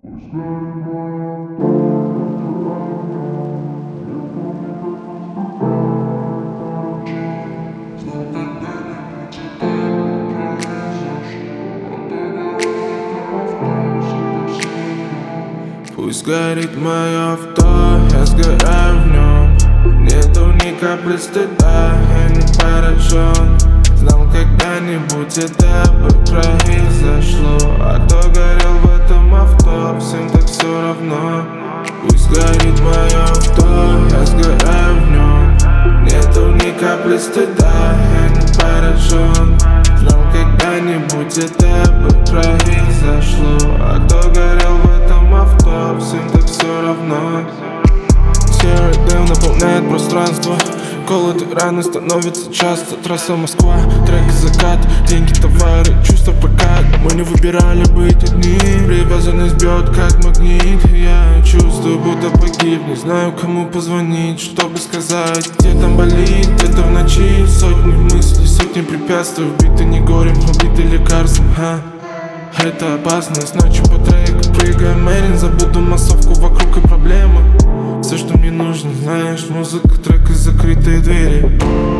Пусть горит мое авто, я сгораю в нем. Нету ни капли стыда, я не поражен. Знал, когда-нибудь это бы произошло. А кто горел в этом авто, всем так все равно. Пусть горит мое авто, я сгораю в нем. Нету ни капли стыда, я не поражен. Знал, когда-нибудь это бы произошло. А кто горел в этом авто, всем так все равно. Серый дым наполняет пространство. Колотые раны становятся часто. Трасса Москва, трек закат. Деньги, товары, чувства прокат. Мы не выбирали быть одни. Привязанность бьет как магнит. Я чувствую, будто погиб. Не знаю, кому позвонить, чтобы сказать. Где там болит, где-то в ночи. Сотни мыслей, сотни препятствий. Убиты не горем, убиты лекарством. Это опасность, ночью по треку прыгаем Мэрин. Забуду массовку вокруг и проблемы. Все, что мне нужно, знаешь, музыка, трек и закрытые двери.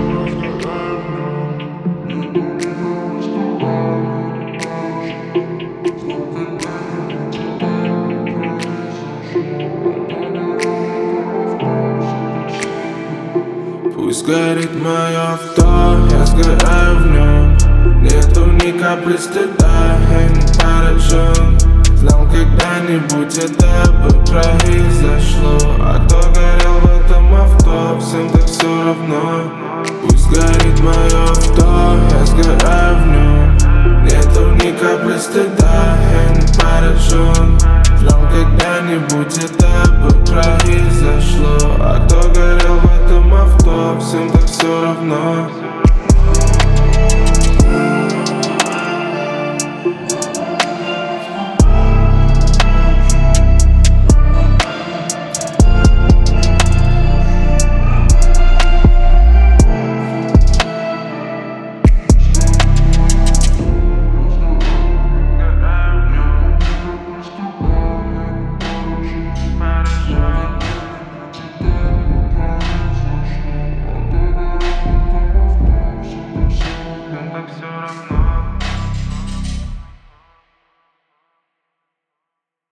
Пусть горит мое авто, я сгораю в нем. Нету ни капли стыда, я не поражен. Знал, когда-нибудь это бы произошло. А кто горел в этом авто, всем так все равно. Пусть горит мое авто, я сгораю в нем. Нету ни капли стыда, я не поражен. Знал, когда-нибудь